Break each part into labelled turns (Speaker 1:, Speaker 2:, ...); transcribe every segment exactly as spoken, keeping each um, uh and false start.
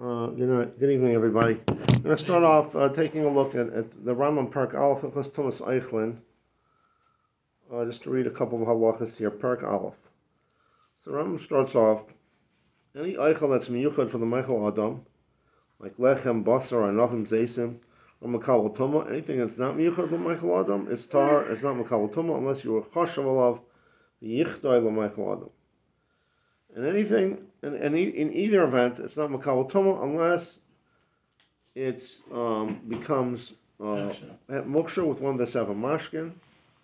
Speaker 1: Uh, good, night, good evening, everybody. I'm going to start off uh, taking a look at, at the Rambam Perk Aleph Hilchos Tumas Eichlin, uh, just to read a couple of halachas here. Perk Aleph. So Rambam starts off, any Eichel that's miyuchad for the Meichel Adam, like Lechem, Basar, or Nachim Zaysim, or Makabal Tuma, anything that's not miyuchad for the Meichel Adam, it's tar, it's not Makabal Tuma, unless you were Chashav Alav, the Yichtoi Meichel Adam. And anything, and, and in either event, it's not Makabal Tuma unless it um, becomes uh, Moksha with one of the seven mashkin,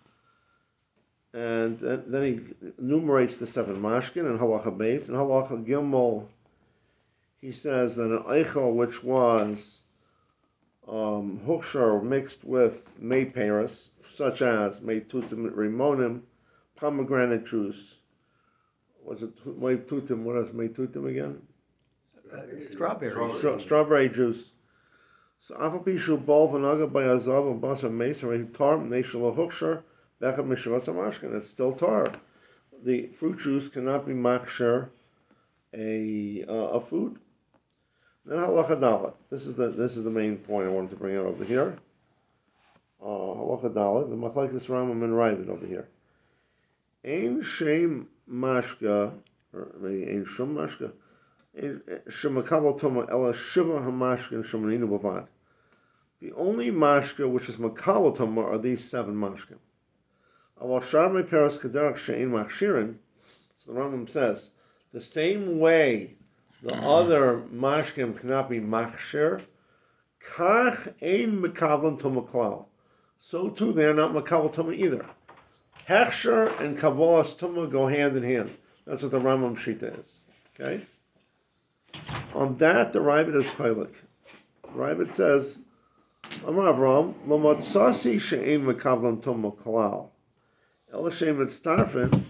Speaker 1: and then, then he enumerates the seven mashkin and halacha beis and halacha gimel. He says that an eichel which was um, hukshar mixed with may paris, such as may tutim rimonim, pomegranate juice. Was it may tutim? What is may tutim again?
Speaker 2: Uh, strawberry.
Speaker 1: Stra- strawberry juice. So afal pishu bol v'naga by azav and basar meis and tar neshul hukshar bechem mishavas hamashkin. It's still tar. The fruit juice cannot be machsher a uh, a food. Then halacha dalet. This is the this is the main point I wanted to bring out over here. Uh, halacha dalet. The machlekes Rambam and Ravid over here. Ein shem mashka, or maybe ein shum mashka. Shemakabel Toma Ella Shiva Hamashkin Shemaninu Bavad. The only mashka which is Makabel Toma are these seven mashkin. Aval Sharmei Peras Kaderach Shein Machshirin. So the Rambam says the same way the other mashkim cannot be machshir, kach ein Makabel Toma Klal. So too they are not Makabel Toma either. Hechsher and Kabbalas Toma go hand in hand. That's what the Rambam Shita is. Okay. On that, the Ravid is chaylik. Ravid says, Amar Avram, lo matzasi she'ein mekavlan tomo kalal, ela she'ein mitztarfen,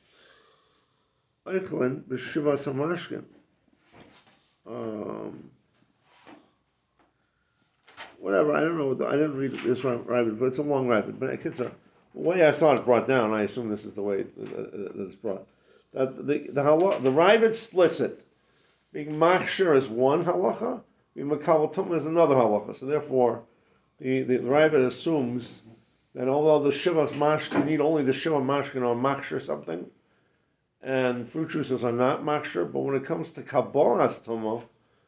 Speaker 1: eichlin b'shivas hamashkin. Um, whatever, I don't know, I didn't read this Ravid, but it's a long Ravid. But it's a, the way I saw it brought down, I assume this is the way that it's brought. That the the, the, the Ravid splits it. Being machshir is one halacha, being makabel tumah is another halacha. So therefore, the the, the Ravid assumes that although the shivas mashkin need only the shiva mashkin or machshir something, and fruit juices are not machshir, but when it comes to kabbalas tumah,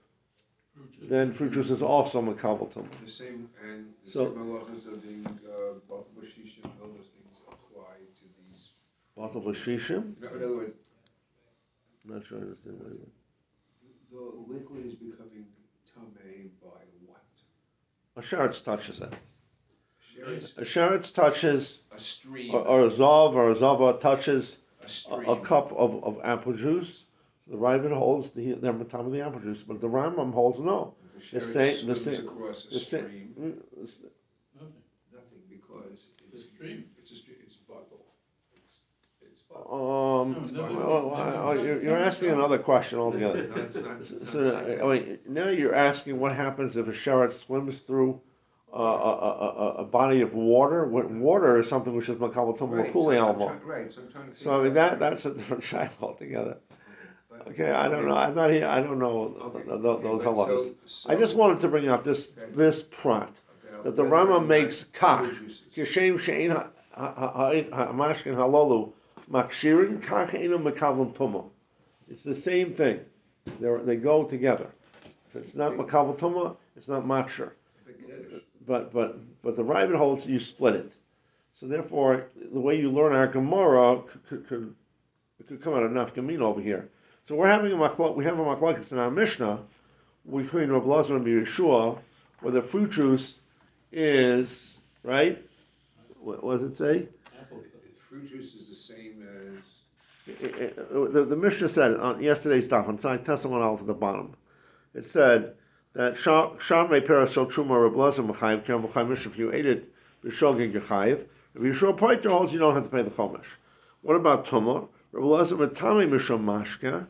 Speaker 1: then fruit juice is also makabel tumah.
Speaker 3: The same and the
Speaker 1: so,
Speaker 3: same halachas of the bottle of shishim, all those things apply to these.
Speaker 1: Bottle of shishim.
Speaker 3: In other words,
Speaker 1: I'm not sure I understand what you mean.
Speaker 3: The liquid is becoming tamei by what?
Speaker 1: A sheretz touches it.
Speaker 3: Sheretz?
Speaker 1: A sheretz touches
Speaker 3: a stream,
Speaker 1: or, or a zav or a zava touches
Speaker 3: a,
Speaker 1: a, a cup of, of apple juice. The Ravid holds the they're matame of the apple juice, but the Rambam holds no.
Speaker 3: The
Speaker 1: The same, the
Speaker 3: swims
Speaker 1: same,
Speaker 3: across a
Speaker 1: the
Speaker 3: stream.
Speaker 1: same.
Speaker 4: Nothing.
Speaker 3: Nothing, because
Speaker 4: It's
Speaker 3: it's
Speaker 4: a stream.
Speaker 3: It's a stream. It's bottle. It's it's bottle.
Speaker 1: Um,
Speaker 4: No, no,
Speaker 1: well,
Speaker 4: no,
Speaker 1: well,
Speaker 4: no,
Speaker 1: you're,
Speaker 4: no,
Speaker 1: you're
Speaker 4: no,
Speaker 1: asking
Speaker 4: no.
Speaker 1: another question altogether.
Speaker 3: No, it's not. It's not
Speaker 1: So,
Speaker 3: the same.
Speaker 1: I mean, now you're asking what happens if a sheretz swims through uh, a, a, a, a body of water. Water is something which is makabel tumah
Speaker 3: Right, so
Speaker 1: l'kuli
Speaker 3: I'm
Speaker 1: almo.
Speaker 3: trying- right, so I'm trying to
Speaker 1: So I mean
Speaker 3: figure out-
Speaker 1: that that's a different shaila altogether.
Speaker 3: But-
Speaker 1: Okay, I don't know. I'm not here. I don't know
Speaker 3: Okay,
Speaker 1: th- th-
Speaker 3: okay,
Speaker 1: those
Speaker 3: but
Speaker 1: halachas.
Speaker 3: so- so
Speaker 1: I just wanted to bring up this
Speaker 3: Okay.
Speaker 1: this prat
Speaker 3: about
Speaker 1: that the
Speaker 3: whether or
Speaker 1: Rama
Speaker 3: not
Speaker 1: makes
Speaker 3: other
Speaker 1: kach
Speaker 3: juices-
Speaker 1: kishem shein hamashkin halolu makshirin kach enu makavlim tumah. It's the same thing. They they go together. If it's not makavlim tumah, it's not machshir. But but but the Ravid holds you split it. So therefore, the way you learn our Gemara could, could, could it could come out of nafkamina over here. So we're having a machlok. We have a machlokes in our Mishnah between Rav Lazar and Yeshua, where the fruit juice is right. What, what does it say?
Speaker 4: Apple sauce.
Speaker 3: Fruit juice is the same as.
Speaker 1: It- it- the, the Mishnah said on yesterday's daf on side Tessamon Aleph at the bottom. It said that Sharmei Peras Shal Truma Rav Lazar Mechayev Kerem Mechayev Mishnah if you ate it b'shogeg Yechayev. If Yeshua Poiter holds you don't have to pay the chomesh. What about Tumah? Rav Lazar Matame Misham Mashka.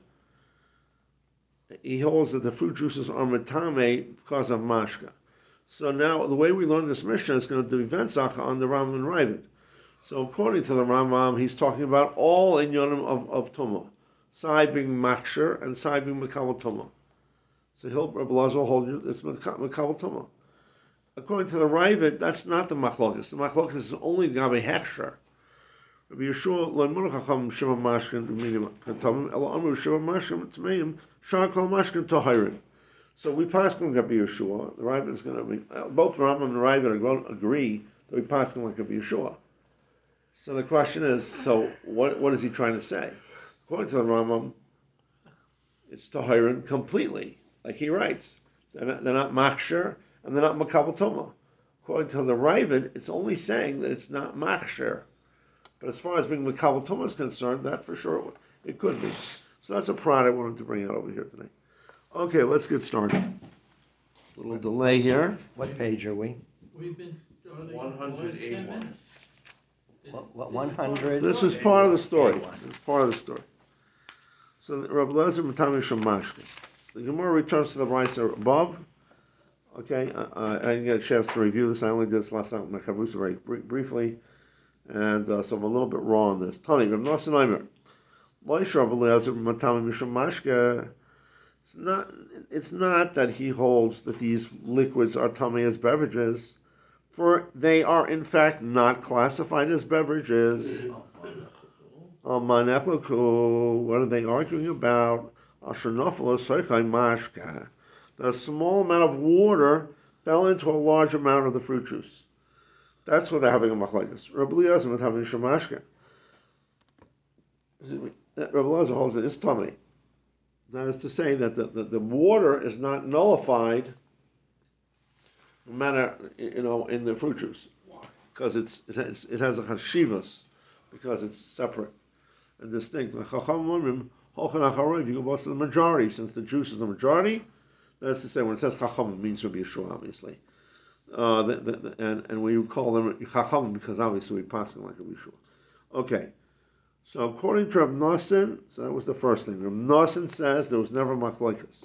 Speaker 1: He holds that the fruit juices are matame because of mashka. So now the way we learn this Mishnah is going to do Vensach on the Rambam and Ravid. So according to the Rambam, he's talking about all inyanim of, of Tumah. Sai being Machshir and Sai being Makal Tumah. So he'll Rabbi Elazar will hold you. It's Makabel Tuma. According to the Ravid, that's not the Machlokas. The Machlokas is only Gabe Hechsher. Rabbi Yeshua lo Imun Chacham Sheva Mashkin B'minim Katamim Elo Amru Sheva Mashkin Tmeim Shar Kol Mashkin Tohirin. So we pass on Rabbi Yeshua. The Ravid is going to be both Rambam and the Ravid are going to agree that we pass on like Rabbi Yeshua. So the question is, so what what is he trying to say? According to the Rambam, it's Tohirin completely, like he writes. They're not, they're not Machsher and they're not Makabel Tuma. According to the Ravid, it's only saying that it's not Machsher. But as far as being Makabel Tuma is concerned, that for sure it could be. So that's a prod I wanted to bring out over here today. Okay, let's get started. A little delay here.
Speaker 2: What page are we?
Speaker 4: We've been starting
Speaker 3: one hundred eighty-one.
Speaker 2: What, what, one hundred?
Speaker 1: This is part of the story.
Speaker 2: eighty-one.
Speaker 1: It's part of the story. So Rabbi Elazar Matami Shemashkin. The Gemara returns to the Brisa above. Okay, uh, I didn't get a chance to review this. I only did this last night with my Chavrusa very br- briefly. And uh, so I'm a little bit raw on this. Tani, Rav Nosson Eimer. Loish Rabbi Elazar Matami Shemashkin. It's not, it's not that he holds that these liquids are tummy as beverages, for they are in fact not classified as beverages. What are they arguing about? That a small amount of water fell into a large amount of the fruit juice. That's what they're having a machlekes. Rabbi Elazar is having shemashka. Rabbi Elazar holds it. It's tummy. That is to say that the, the, the water is not nullified, no matter, you know, in the fruit juice, because it's it has, it has a chashivas, because it's separate and distinct. If you go back to the majority, since the juice is the majority, that's to say when it says chacham, it means Rabbi Yeshua, obviously, uh, the, the, the, and and we call them chacham because obviously we pass them like Rabbi Yeshua. Okay. So according to Rav Nosson, so that was the first thing. Rav Nosson says there was never machlokes.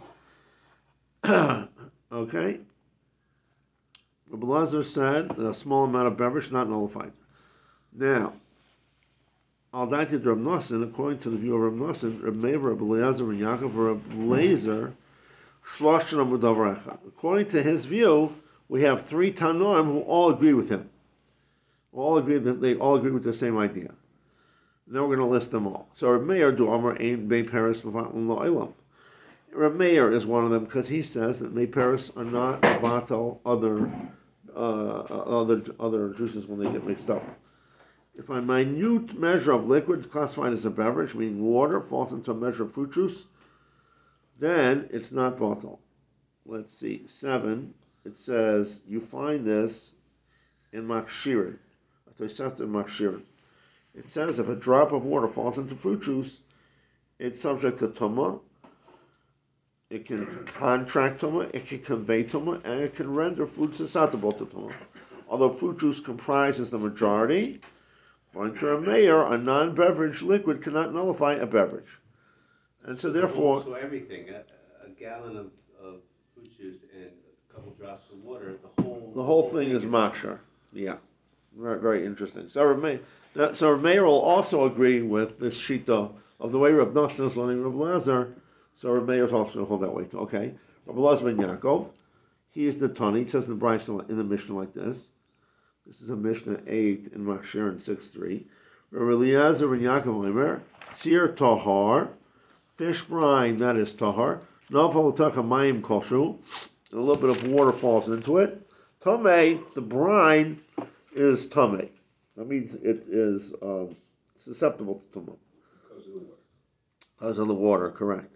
Speaker 1: Okay. Rabbi Elazar said that a small amount of beverage is not nullified. Now, al daiti Rav Nosson, according to the view of Rav Nosson, Rav Meir, Rav Eliezer, and Yaakov, Rav Lezer, shlosh shana b'davar echad. According to his view, we have three Tanoim who all agree with him. All agree that they all agree with the same idea. Now we're going to list them all. So Rav Meir do Amar Ein Bei Paris Mevatel Lo'ilam. Rav Meir is one of them because he says that Bei Paris are not Mevatel other uh, other other juices when they get mixed up. If a minute measure of liquid classified as a beverage, meaning water, falls into a measure of fruit juice, then it's not batel. Let's see, seven. It says you find this in Machshirin. Tosefta Machshirin. It says if a drop of water falls into fruit juice, it's subject to tumah. It can contract tumah, it can convey tumah, and it can render food susceptible to tumah. Although fruit juice comprises the majority, according to a mayor, a non-beverage liquid cannot nullify a beverage. And so therefore...
Speaker 5: So everything, a, a gallon of, of fruit juice and a couple drops of water, the whole...
Speaker 1: The whole thing, thing is machshar. Yeah. Very, very interesting. So Rav Meir, so Rav Meir will also agree with this shita of the way Rav Nosson is learning Rav Elazar. So Rav Meir is also going to hold that way too. Okay, Rav Elazar ben Yaakov, he is the Tani. He says in the Brisa in the Mishnah like this. This is a Mishnah eight in Machshir in six three. Rav Eliezer ben Yaakov Omer, Sir Tahar, fish brine that is Tahar. Nafal Tacha Mayim Koshu, a little bit of water falls into it. Tamei, the brine is tamei. That means it is um, susceptible to tumah.
Speaker 3: Because of the water.
Speaker 1: Because of the water, correct.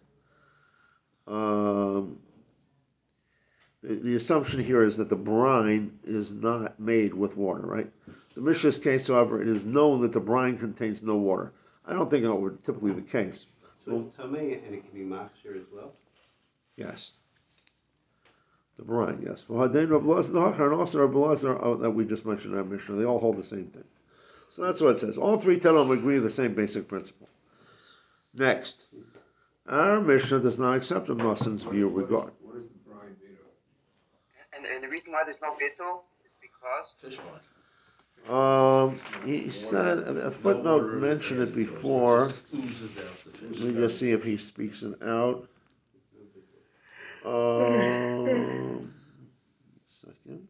Speaker 1: Um, the, the assumption here is that the brine is not made with water, right? The Mishnah's case, however, it is known that the brine contains no water. I don't think that would typically be the case.
Speaker 5: So it's tamei and it can be machshir as well?
Speaker 1: Yes. The brine, yes. Well, Hadain Rav Elazar and also Rav Elazar that we just mentioned in our Mishnah, they all hold the same thing. So that's what it says. All three Tanoim agree with the same basic principle. Next, our Mishnah does not accept Rav Nosson's view regarding.
Speaker 3: What is the brine made of?
Speaker 6: And, and the reason why there's no bittul is because
Speaker 4: Fish wine.
Speaker 1: Um, he said a footnote mentioned it before.
Speaker 4: Oozes out the fish.
Speaker 1: Let me just see if he speaks it out. Um, second.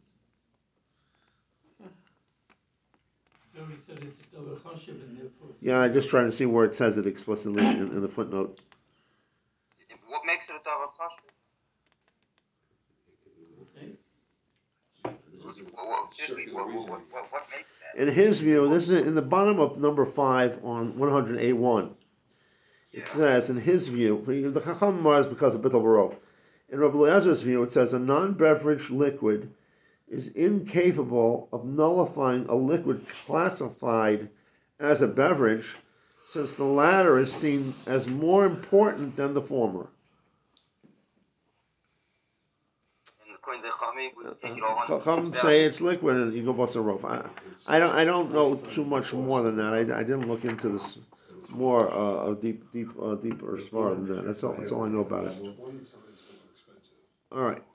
Speaker 4: Somebody said it's a double chashiv in there for.
Speaker 1: Yeah, I'm just trying to see where it says it explicitly in, in the footnote.
Speaker 6: What makes it a double chashiv?
Speaker 4: Okay.
Speaker 6: What, what, seriously, what, what, what, what, what makes that?
Speaker 1: In his view, this is in the bottom of number five on one hundred A one. It
Speaker 6: Yeah.
Speaker 1: says, in his view, the Chacham is because of Bittul Baro. In Rabbi Eliezer's view, it says a non-beverage liquid is incapable of nullifying a liquid classified as a beverage, since the latter is seen as more important than the former.
Speaker 6: And according to Chachamim, we take it all on.
Speaker 1: Chacham say it's liquid, and you go bust a rope. I, I don't, I don't know too much more than that. I, I didn't look into this more uh, a deep, deep, uh, deeper as far than that. That's all. That's all I know about it. All right.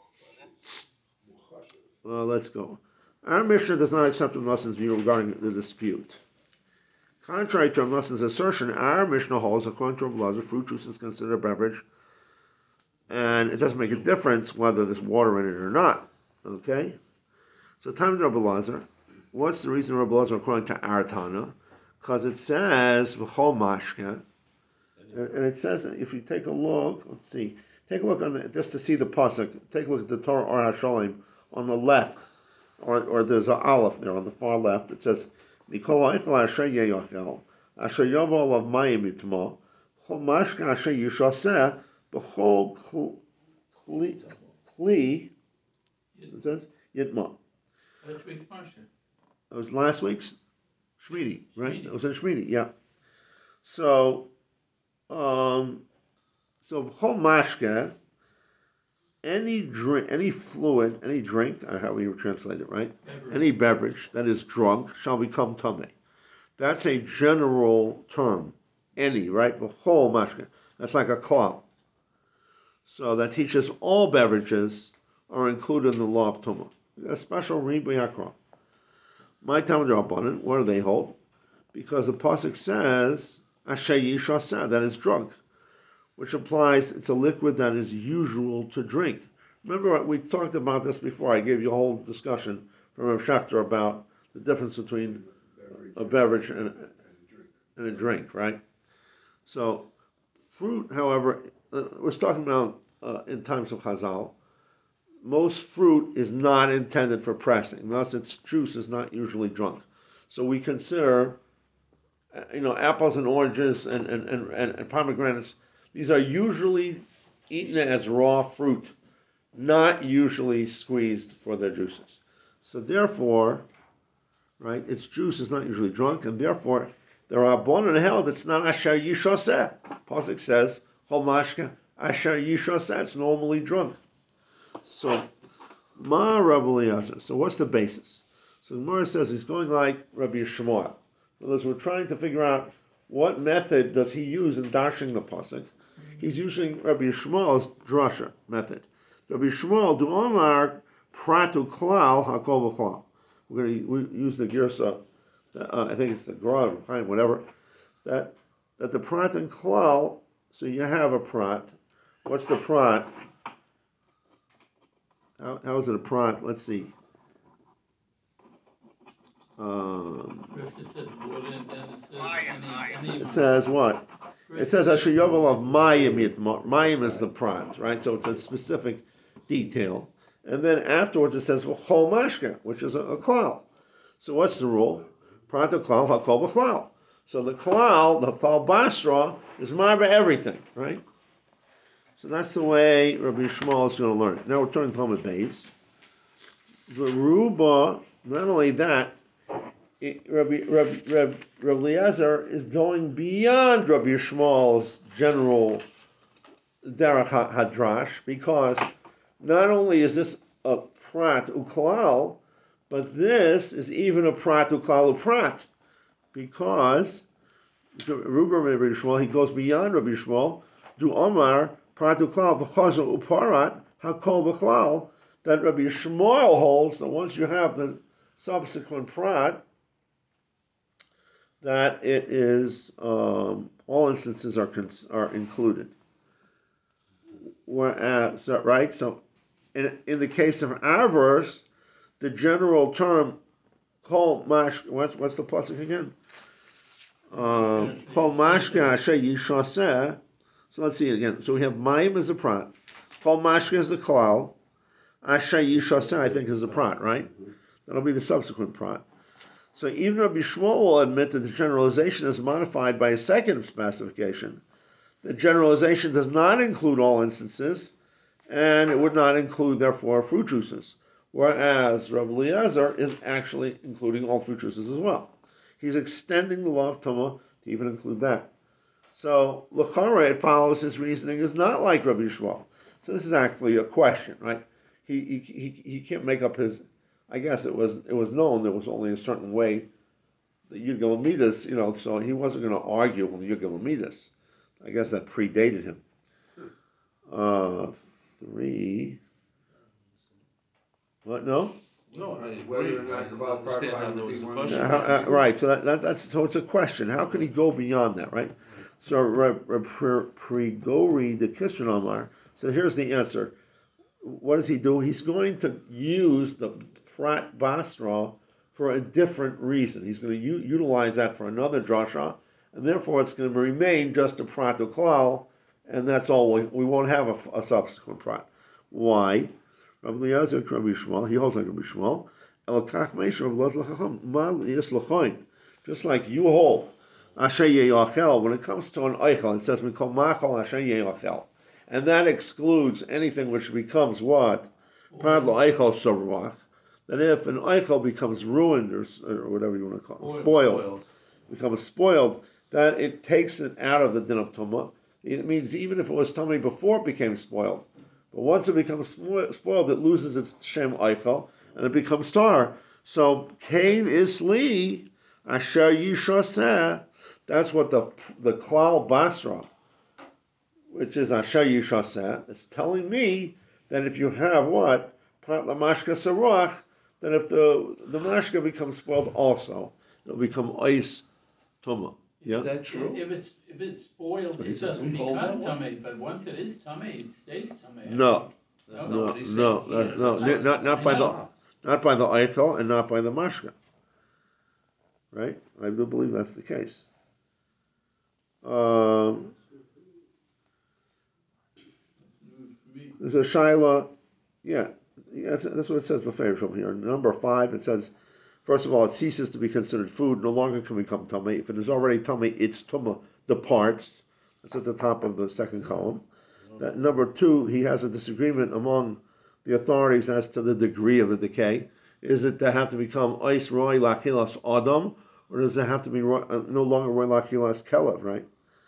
Speaker 1: Well, let's go. Our Mishnah does not accept Rav Noson's view regarding the dispute. Contrary to Rav Noson's assertion, our Mishnah holds, according to Rav Elazar, fruit juice is considered a beverage, and it doesn't make a difference whether there's water in it or not. Okay? So, time to Rav Elazar. What's the reason Rav Elazar according to our Tana? Because it says v'chol mashke, and, and it says if you take a look, let's see, take a look on the, just to see the pasuk. Take a look at the Torah or Hashalim on the left, or or there's an aleph there on the far left. It says mikol eichel asher yeyochel asher yovel of mayim yitma chol mashke asher yishaseh b'chol kli kli. It says yitma.
Speaker 4: Last week's Parsha.
Speaker 1: It was last week's Shmini, right?
Speaker 4: Shmini.
Speaker 1: It was in Shmini, yeah. So, um, so v'chol mashke, any drink, any fluid, any drink, uh, how we would translate it, right?
Speaker 4: Beverage.
Speaker 1: Any beverage that is drunk shall become tameh. That's a general term. Any, right? V'chol mashke. That's like a klal. So that teaches all beverages are included in the law of tumah. A special ribuy hakra. My Talmud Rabbanan, what do they hold? Because the pasuk says asher yishaseh, that is drunk, which implies it's a liquid that is usual to drink. Remember, we talked about this before. I gave you a whole discussion from Rav Shachter about the difference between a beverage and a, and a drink, right? So, fruit, however, uh, we're talking about uh, in times of Chazal. Most fruit is not intended for pressing, thus its juice is not usually drunk. So we consider, you know, apples and oranges and, and, and, and pomegranates, these are usually eaten as raw fruit, not usually squeezed for their juices. So therefore, right, its juice is not usually drunk, and therefore there are bon and held it's not asher yishaseh. Pasuk says, chol mashke asher yishaseh, it's normally drunk. So, Ma Rabbi Eliezer. So, what's the basis? So, the Gemara says he's going like Rabbi Shmuel. In other words, we're trying to figure out what method does he use in dashing the pasuk. He's using Rabbi Shmuel's drasha method. Rabbi Shmuel du Omar pratu klal hakol v'klal. We're going to use the girsa. Uh, I think it's the Gra, whatever. That that the prat and klal. So you have a prat. What's the prat? How, how is it a prat? Let's see. Um,
Speaker 4: First it says water, and then it says any, any
Speaker 1: it says what? It says Asher Yovel of Mayim Yitma. Mayim is the prat, right? So it's a specific detail. And then afterwards it says Chol Mashke, which is a, a klal. So what's the rule? Prat to klal, hakol b'klal. So the klal, the klal basra, is marba everything, right? So that's the way Rabbi Shmuel is going to learn it. Now we're turning to Talmud Beis. The Ruba, not only that, it, Rabbi, Rabbi, Rabbi, Rabbi Eliezer is going beyond Rabbi Shmuel's general derech hadrash, because not only is this a prat uklal, but this is even a prat uklal uprat, because Ruba Rabbi Shmuel, he goes beyond Rabbi Shmuel, du Omar Pratu klal v'chazu uparat hakol b'chlal, that Rabbi Shmuel holds that once you have the subsequent prat, that it is um, all instances are are included. Whereas, so, right? So, in, in the case of avarice, the general term kol mash. What's what's the pasuk again? Um, Kol mashke asher yishaseh. So let's see it again. So we have mayim as a prat. Kol mashke is the klal. Asher yishaseh, I think, is the prat, right? That'll be the subsequent prat. So even Rabbi Shmuel will admit that the generalization is modified by a second specification. The generalization does not include all instances, and it would not include, therefore, fruit juices. Whereas Rabbi Eliezer is actually including all fruit juices as well. He's extending the law of Tumah to even include that. So, l'chara, it follows his reasoning is not like Rabbi Shmuel. So this is actually a question, right? He he he, he can't make up his. I guess it was it was known there was only a certain way the Yud Gimel Midas, you know, so he wasn't going to argue with the Yud Gimel Midas. I guess that predated him. Uh, three. What? No.
Speaker 7: No, I
Speaker 3: Whether
Speaker 7: agree.
Speaker 3: or not
Speaker 7: I didn't
Speaker 3: Klal
Speaker 7: understand how
Speaker 3: Parva
Speaker 7: there
Speaker 3: would
Speaker 7: was
Speaker 3: be
Speaker 7: a
Speaker 3: one
Speaker 7: question.
Speaker 1: Yeah, how, uh, right. So that, that that's so it's a question. How can he go beyond that, right? So Reb Prigori the Kisran Omar. So here's the answer. What does he do? He's going to use the Prat Basra for a different reason. He's going to u- utilize that for another drasha, and therefore it's going to remain just a Prat Uklal, and that's all. We, we won't have a, a subsequent Prat. Why? Rabbi Eliezer, Rabbi Shmuel, he holds like Rabbi Shmuel. Just like you hold, Asher Ye'achel, when it comes to an Eichel, it says we call Machal Asher Ye'achel. And that excludes anything which becomes what? Pad Eichel Saruach. That if an Eichel becomes ruined or, or whatever you want to call it, spoiled, spoiled, becomes spoiled, that it takes it out of the din of Tumah. It means even if it was tummy before it became spoiled, but once it becomes spoiled, it loses its Shem Eichel, and it becomes tar. So, Cain is Sli, Asher Yishaseh, that's what the the Klal Basra, which is Asher Yishaseh, it's telling me that if you have what? Prat Lamashka Sarach, then if the, the mashka becomes spoiled also, it'll become ice Tumah. Yeah?
Speaker 7: Is that true?
Speaker 4: If it's, if it's spoiled,
Speaker 1: What he
Speaker 4: it
Speaker 1: says.
Speaker 4: doesn't
Speaker 7: Who holds
Speaker 4: become
Speaker 7: that one?
Speaker 4: tummy, but once it is tummy, it stays tummy. I
Speaker 1: No.
Speaker 4: think.
Speaker 7: That's
Speaker 4: No?
Speaker 7: not
Speaker 1: No,
Speaker 7: what he's
Speaker 1: no,
Speaker 7: saying
Speaker 1: that's-
Speaker 7: here.
Speaker 1: no,
Speaker 7: That's
Speaker 1: not- not- not
Speaker 7: I'm
Speaker 1: by the-
Speaker 7: shocked.
Speaker 1: Not by the Eichel and not by the mashka. Right? I do believe that's the case. Um,
Speaker 4: That's news to me.
Speaker 1: there's a Shaila, yeah, yeah, that's, that's what it says before from here. Number five, it says, first of all, it ceases to be considered food, no longer can become tummy. If it is already tummy, its tumah departs. That's at the top of the second column. That number two, he has a disagreement among the authorities as to the degree of the decay. Is it to have to become ice roy lachilas adam, or does it have to be roy, uh, no longer roy lachilas kelev, right?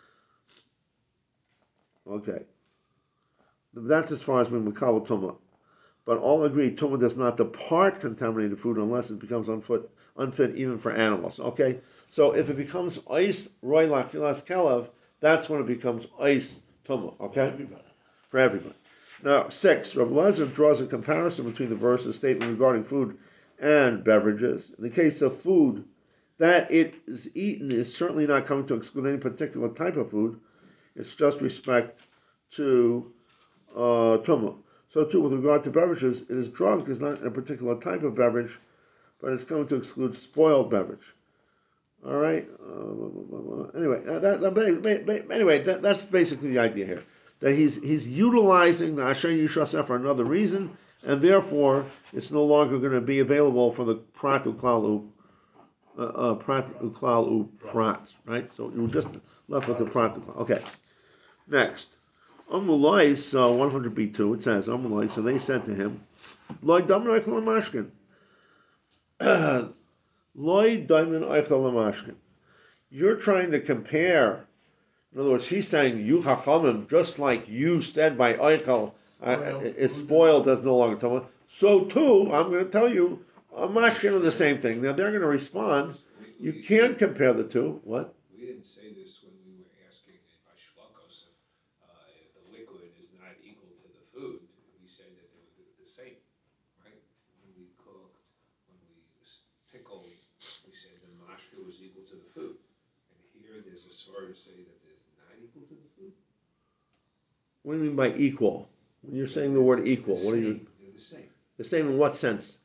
Speaker 1: Okay. That's as far as we makabel tumah. But all agree tumah does not depart contaminated food unless it becomes unfit, unfit even for animals. Okay? So if it becomes ice roy lachilas kelev, that's when it becomes ice tumah. Okay?
Speaker 7: Everybody.
Speaker 1: For everybody. Now, six, Rabbi Eliezer draws a comparison between the verse's statement regarding food and beverages. In the case of food, that it is eaten is certainly not coming to exclude any particular type of food. It's just respect to uh, tumah. So too, with regard to beverages, it is drunk is not a particular type of beverage, but it's coming to exclude spoiled beverage. All right. Uh, anyway, that, that, anyway, that, that's basically the idea here. That he's he's utilizing the Asher Yishaseh for another reason, and therefore it's no longer going to be available for the Prat Uklalu, uh, uh, Prat Uklalu Prat, right? So you're just left with the Prat Uklalu. Okay. Next, Amulais uh, one hundred B two. It says Amulais. So they said to him, Loi Daman Eichel Lamashkin. Loi Daman Eichel Lamashkin. You're trying to compare. In other words, he's saying, you Hachamim, just like you said by Eichel, uh, it's spoiled, does no longer tumah. So too, I'm going to tell you, uh, Mashkin are the same thing. Now they're going to respond.
Speaker 3: We-
Speaker 1: You
Speaker 3: we-
Speaker 1: can't compare the two. What?
Speaker 3: We didn't say this when we were asking by Shlokos if, uh, if the liquid is not equal to the food. We said that they were the, the same, right? When we cooked, when we s- pickled, we said the mashka was equal to the food. And here there's a sort to say that there's not equal to the food.
Speaker 1: What do you mean by equal? When you're saying the word equal,
Speaker 3: The
Speaker 1: what are you?
Speaker 3: same, they're the same.
Speaker 1: The same in what sense?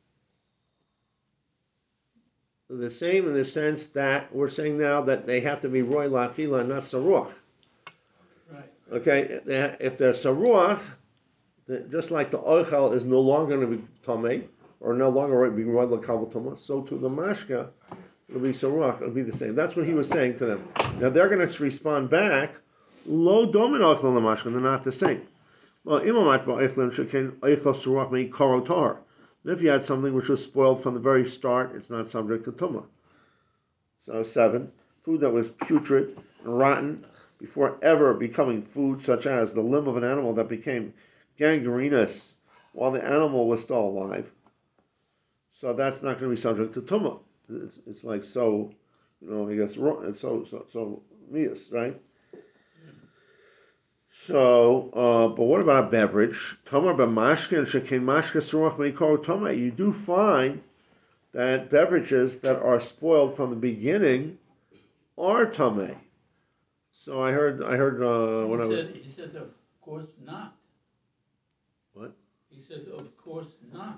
Speaker 1: The same in the sense that we're saying now that they have to be roy lachila and not saruach.
Speaker 4: Right.
Speaker 1: Okay, if they're saruach, just like the oichel is no longer going to be tamei or no longer being roy lakabel tuma, so to the mashka it'll be saruach. It'll be the same. That's what he was saying to them. Now they're going to respond back. Lo domin oichel lamashka. They're not the same. Well, imamat ba'oichel sheken oichel saruach mei karotar. And if you had something which was spoiled from the very start, it's not subject to tumah. So seven, food that was putrid and rotten before ever becoming food, such as the limb of an animal that became gangrenous while the animal was still alive. So that's not going to be subject to tumah. It's, it's like so, you know, I guess it's so so so mias, right? So, uh, but what about a beverage? Tomar b'mashke and shekein mashke suruach meikor tomei. You do find that beverages that are spoiled from the beginning are tomei. So I heard, I heard uh, when
Speaker 4: he
Speaker 1: I was.
Speaker 4: said, he says, of course not.
Speaker 1: What?
Speaker 4: He says, of course not.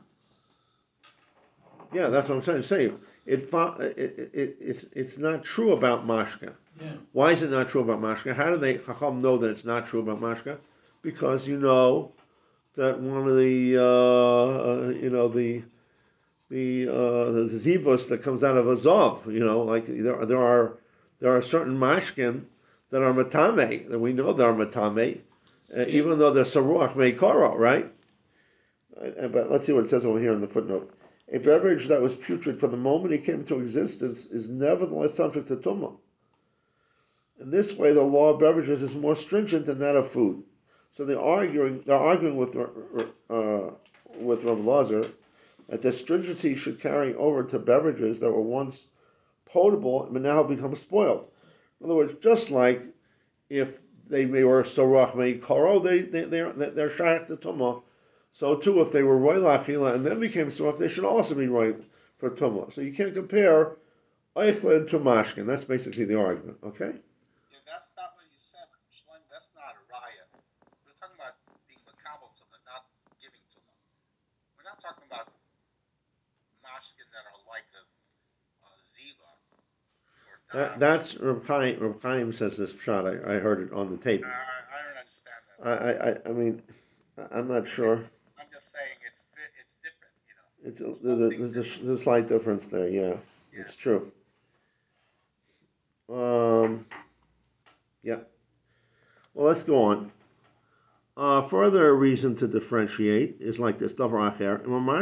Speaker 1: Yeah, that's what I'm saying. Say it, it, it, it, it's it's not true about mashke.
Speaker 4: Yeah.
Speaker 1: Why is it not true about mashka? How do they Chacham know that it's not true about mashka? Because you know that one of the uh, you know the the uh, the zivos that comes out of Azov, you know, like there there are there are certain mashkim that are matame that we know they are matame, uh,
Speaker 4: Yeah.
Speaker 1: even though they're saruach meikara, right? Uh, but let's see what it says over here in the footnote. A beverage that was putrid from the moment it came into existence is nevertheless subject to tumah. In this way, the law of beverages is more stringent than that of food. So they're arguing. They're arguing with uh, with Rav Lazar that the stringency should carry over to beverages that were once potable but now have become spoiled. In other words, just like if they were sorach mei karo, they they they're they're shaykh to tumah. So too, if they were roy lachila and then became sorach, they should also be roy for tumah. So you can't compare eichlin to mashkin. That's basically the argument. Okay.
Speaker 6: That's not what you said, Shlomo. That's not a raya. We're talking about being makabel to them, not giving to them. We're not talking about mashkin that are like a, a ziva or
Speaker 1: That,
Speaker 6: dam.
Speaker 1: that's Reb Chaim, Reb Chaim says this pshat. I, I heard it on the tape.
Speaker 6: I, I don't understand that.
Speaker 1: I, I, I mean, I'm not sure.
Speaker 6: I'm just saying it's it's different, you know.
Speaker 1: It's a, there's, a, there's, a, there's a slight difference there. Yeah,
Speaker 6: Yeah.
Speaker 1: it's true. Um, yeah. Well, let's go on. Uh, further reason to differentiate is like this. Davar acher.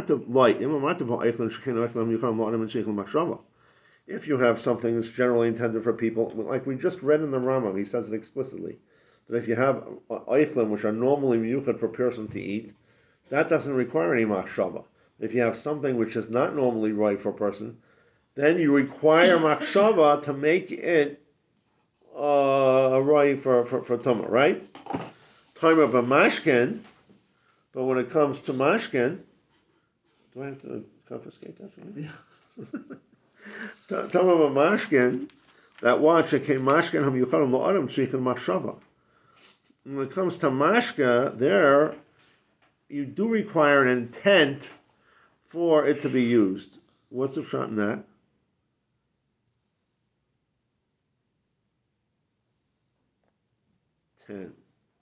Speaker 1: If you have something that's generally intended for people, like we just read in the Rambam, he says it explicitly, that if you have eichlin, which are normally miyuchad for a person to eat, that doesn't require any machshava. If you have something which is not normally right for a person, then you require machshava to make it uh, right for, for, for tumah, right? Time of a mashkin, but when it comes to mashkin, do I have to confiscate that from you?
Speaker 4: Yeah.
Speaker 1: Time of a mashkin, that watch that came mashkin ham yucharim lo adam tzrichen machshava. When it comes to mashka, there you do require an intent for it to be used. What's the shot in that? Ten.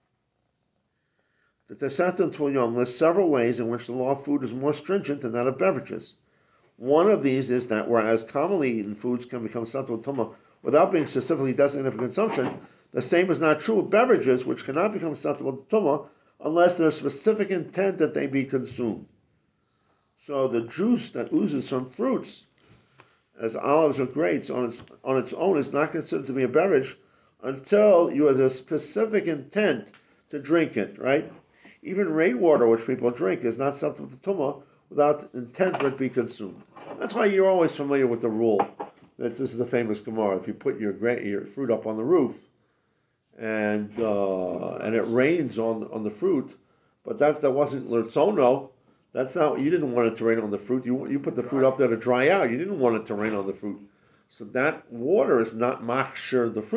Speaker 1: The Tesatan Tvul lists several ways in which the law of food is more stringent than that of beverages. One of these is that whereas commonly eaten foods can become susceptible to tumah without being specifically designated for consumption, the same is not true of beverages, which cannot become susceptible to tumah unless there's specific intent that they be consumed. So the juice that oozes from fruits, as olives or grapes, on its on its own is not considered to be a beverage until you have a specific intent to drink it, right? Even rainwater, which people drink, is not susceptible to tumah without intent for it to be consumed. That's why you're always familiar with the rule that this is the famous Gemara. If you put your gra- your fruit up on the roof and uh, and it rains on on the fruit, but that that wasn't l'rtzono. That's not, you didn't want it to rain on the fruit. You you put the fruit up there to dry out. You didn't want it to rain on the fruit. So that water is not machshir the fruit.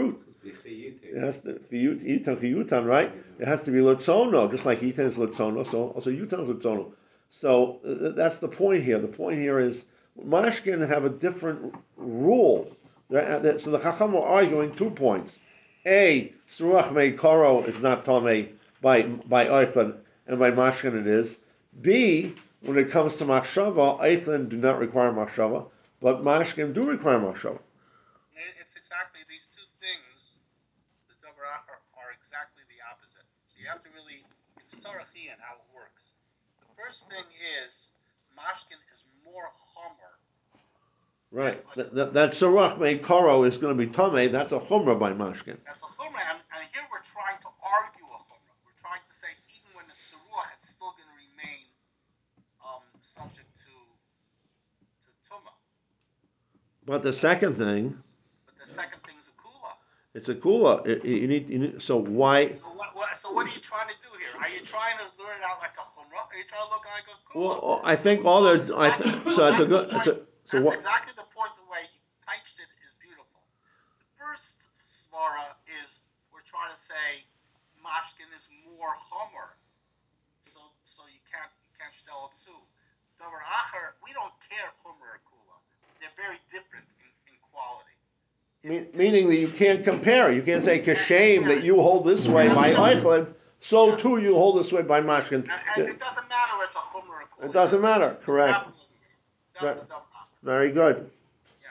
Speaker 5: B'chiyute.
Speaker 1: It has to be Yitan Chiyutan, right? It has to be Lutzono, just like Yitan is Lutzono, so also Yutan is Lutzono. So uh, that's the point here. The point here is Mashkin have a different rule. They're- So the Chacham are arguing two points. A, Suruach Mei Koro is not Tomei by by Eiflin, and by Mashkin it is. B, when it comes to Machshava, Eiflin do not require Machshava, but Mashkin do require Machshava.
Speaker 6: It- It's exactly these two things, the Dover are, are exactly the opposite. So you have to really, it's Tarachian how it works. The first thing is, Mashkin is more Homer.
Speaker 1: Right. That, that, that Suruach Mei Koro is going to be Tomei, that's a Chumrah by Mashkin.
Speaker 6: That's a Chumrah, and, and here we're trying to argue a Chumrah. We're trying to say even when the Suruach, it's still going to remain um, subject to to Tumah.
Speaker 1: But the second thing,
Speaker 6: But the second thing is a Kula.
Speaker 1: it's a Kula. It, it- you need, you need, so why?
Speaker 6: So what, what, so what are you trying to do here? Are you trying to learn it out like a Chumrah? Are you trying to look like a Kula?
Speaker 1: Well, I think all there's, I think, so it's a good, it's a, so
Speaker 6: That's
Speaker 1: what?
Speaker 6: exactly the point. The way Peiched it is beautiful. The first svara is we're trying to say Mashkin is more Homer, so so you can't you can't shtel it too. Dover Acher, we don't care Homer or Kula. They're very different in, in quality.
Speaker 1: Me- Meaning that you can't compare. You can't say Kashem that you hold this way by Eichlin, so too you hold this way by Mashkin.
Speaker 6: And, and it doesn't matter if it's a Homer or Kula.
Speaker 1: It doesn't matter, correct.
Speaker 6: Absolutely. That's
Speaker 1: Right.
Speaker 6: the Dover Acher.
Speaker 1: Very good.
Speaker 6: Yeah.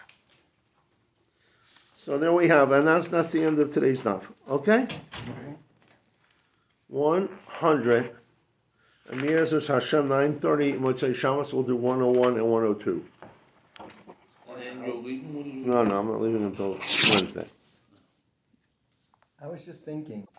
Speaker 1: So there we have, and that's that's the end of today's stuff. Okay? One hundred. Amir says Hashem nine thirty. Motzei Shabbos we'll do one oh one and one oh two.
Speaker 7: And you're leaving when you?
Speaker 1: No, no, I'm not leaving until Wednesday.
Speaker 2: I was just thinking,